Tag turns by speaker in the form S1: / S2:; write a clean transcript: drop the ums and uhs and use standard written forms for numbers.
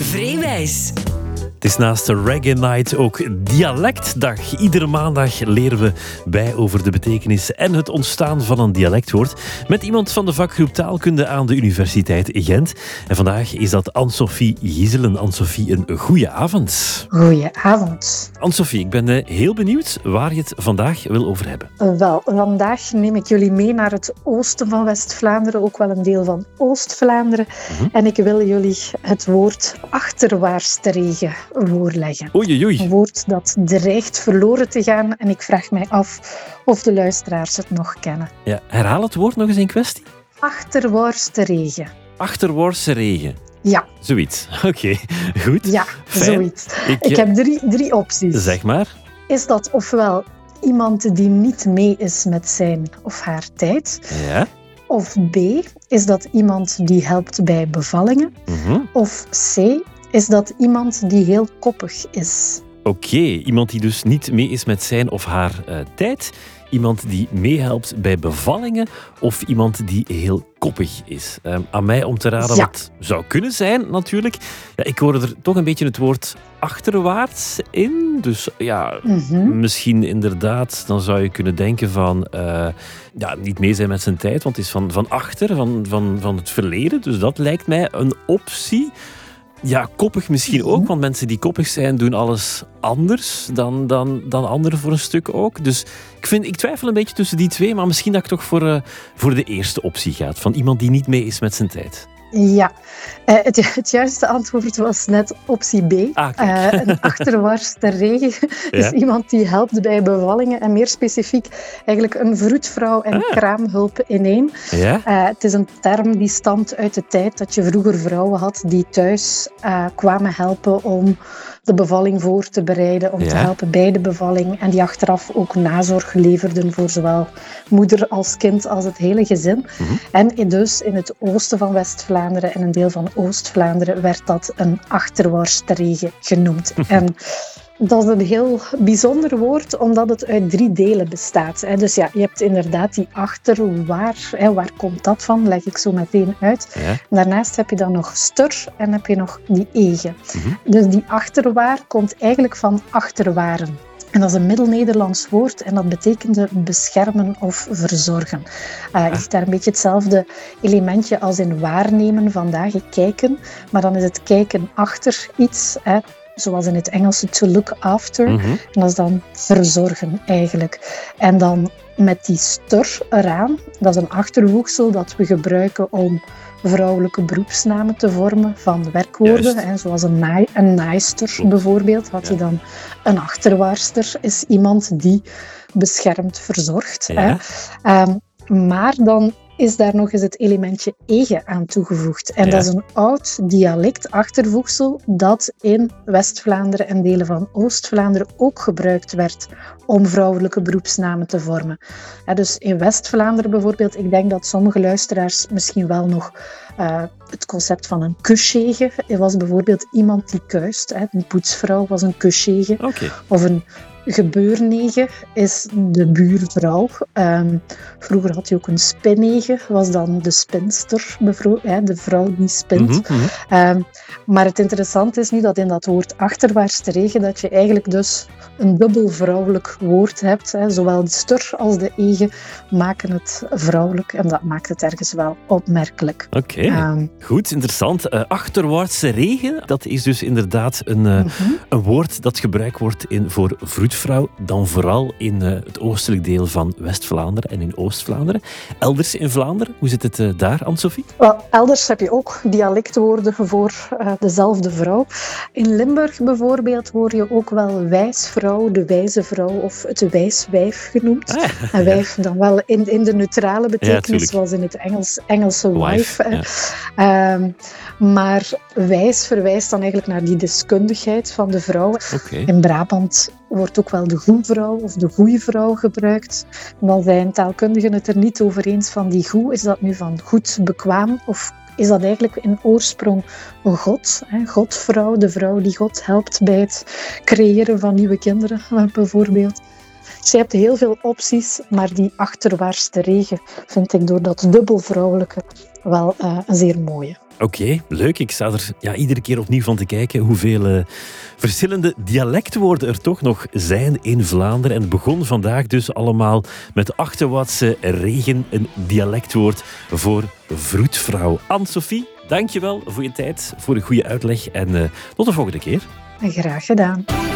S1: Vreewijs.
S2: Het is naast de Reggae Night ook Dialectdag. Iedere maandag leren we bij over de betekenis en het ontstaan van een dialectwoord met iemand van de vakgroep Taalkunde aan de Universiteit Gent. En vandaag is dat Anne-Sophie Gieselen. Anne-Sophie, een goeie avond.
S3: Goedenavond.
S2: Anne-Sophie, ik ben heel benieuwd waar je het vandaag wil over hebben.
S3: Wel, vandaag neem ik jullie mee naar het oosten van West-Vlaanderen, ook wel een deel van Oost-Vlaanderen. En ik wil jullie het woord achterwaartsteregen voorleggen.
S2: Oei.
S3: Een woord dat dreigt verloren te gaan en ik vraag mij af of de luisteraars het nog kennen.
S2: Ja, herhaal het woord nog eens in kwestie.
S3: Achterwaartsteregen.
S2: Achterwaartse regen.
S3: Ja.
S2: Zoiets. Oké, goed.
S3: Ja,
S2: Fijn.
S3: zoiets. Ik heb drie opties.
S2: Zeg maar.
S3: Is dat ofwel iemand die niet mee is met zijn of haar tijd?
S2: Ja.
S3: Of B, is dat iemand die helpt bij bevallingen? Of C, is dat iemand die heel koppig is?
S2: Oké, iemand die dus niet mee is met zijn of haar tijd. Iemand die meehelpt bij bevallingen. Of iemand die heel koppig is. Aan mij om te raden wat zou kunnen zijn, natuurlijk. Ja, ik hoorde er toch een beetje het woord achterwaarts in. Dus ja, misschien inderdaad, dan zou je kunnen denken van niet mee zijn met zijn tijd, want het is van achter, van het verleden. Dus dat lijkt mij een optie. Ja, koppig misschien ook, want mensen die koppig zijn doen alles anders dan anderen voor een stuk ook. Dus ik twijfel een beetje tussen die twee, maar misschien dat ik toch voor de eerste optie ga. Van iemand die niet mee is met zijn tijd.
S3: Ja, het juiste antwoord was net optie B. Een achterwaartsteregen is iemand die helpt bij bevallingen en meer specifiek eigenlijk een vroedvrouw en kraamhulp in één.
S2: Ja?
S3: Het is een term die stamt uit de tijd dat je vroeger vrouwen had die thuis kwamen helpen om de bevalling voor te bereiden, om te helpen bij de bevalling en die achteraf ook nazorg leverden voor zowel moeder als kind als het hele gezin. En dus in het oosten van West-Vlaanderen en een deel van Oost-Vlaanderen werd dat een achterwaartsteregen genoemd. En dat is een heel bijzonder woord, omdat het uit 3 delen bestaat. Dus ja, je hebt inderdaad die achterwaar. Waar komt dat van? Leg ik zo meteen uit.
S2: Ja.
S3: Daarnaast heb je dan nog stur en heb je nog die ege. Dus die achterwaar komt eigenlijk van achterwaren. En dat is een Middel-Nederlands woord en dat betekende beschermen of verzorgen. Je ziet daar een beetje hetzelfde elementje als in waarnemen vandaag, kijken. Maar dan is het kijken achter iets, zoals in het Engelse to look after. En dat is dan verzorgen eigenlijk. En dan met die stur eraan, dat is een achtervoegsel dat we gebruiken om vrouwelijke beroepsnamen te vormen van werkwoorden. Zoals een naaister bijvoorbeeld, had je dan een achterwaarster, is iemand die beschermt, verzorgt.
S2: Ja.
S3: Maar dan is daar nog eens het elementje ege aan toegevoegd. En dat is een oud dialectachtervoegsel dat in West-Vlaanderen en delen van Oost-Vlaanderen ook gebruikt werd om vrouwelijke beroepsnamen te vormen. Dus in West-Vlaanderen bijvoorbeeld, ik denk dat sommige luisteraars misschien wel nog het concept van een kusjege. Er was bijvoorbeeld iemand die kuist. Een poetsvrouw was een kusjege. Of een gebeurnege is de buurvrouw. Vroeger had je ook een spinnege, was dan de spinster, de vrouw die spint. Maar het interessante is nu dat in dat woord achterwaartsteregen dat je eigenlijk dus een dubbel vrouwelijk woord hebt. Zowel de stur als de ege maken het vrouwelijk en dat maakt het ergens wel opmerkelijk.
S2: Goed, interessant. Achterwaartse regen, dat is dus inderdaad een woord dat gebruikt wordt voor vroedvrouw, dan vooral in het oostelijk deel van West-Vlaanderen en in Oost-Vlaanderen. Elders in Vlaanderen, hoe zit het daar, Anne-Sophie?
S3: Wel, elders heb je ook dialectwoorden voor dezelfde vrouw. In Limburg bijvoorbeeld hoor je ook wel wijsvrouw, de wijze vrouw of het wijswijf genoemd. En wijf dan wel in de neutrale betekenis, zoals in het Engelse wife. Maar wijs verwijst dan eigenlijk naar die deskundigheid van de vrouw. In Brabant wordt ook wel de goevrouw of de goeivrouw gebruikt. Dan zijn taalkundigen het er niet over eens van die goe. Is dat nu van goed, bekwaam of is dat eigenlijk in oorsprong een god? Godvrouw, de vrouw die God helpt bij het creëren van nieuwe kinderen bijvoorbeeld. Dus je hebt heel veel opties, maar die achterwaartsteregen vind ik door dat dubbel vrouwelijke wel een zeer mooie.
S2: Oké, leuk. Ik sta er iedere keer opnieuw van te kijken hoeveel verschillende dialectwoorden er toch nog zijn in Vlaanderen. En het begon vandaag dus allemaal met Achterwaartse regen, een dialectwoord voor vroedvrouw. Anne-Sophie, dankjewel voor je tijd, voor een goede uitleg en tot de volgende keer.
S3: Graag gedaan.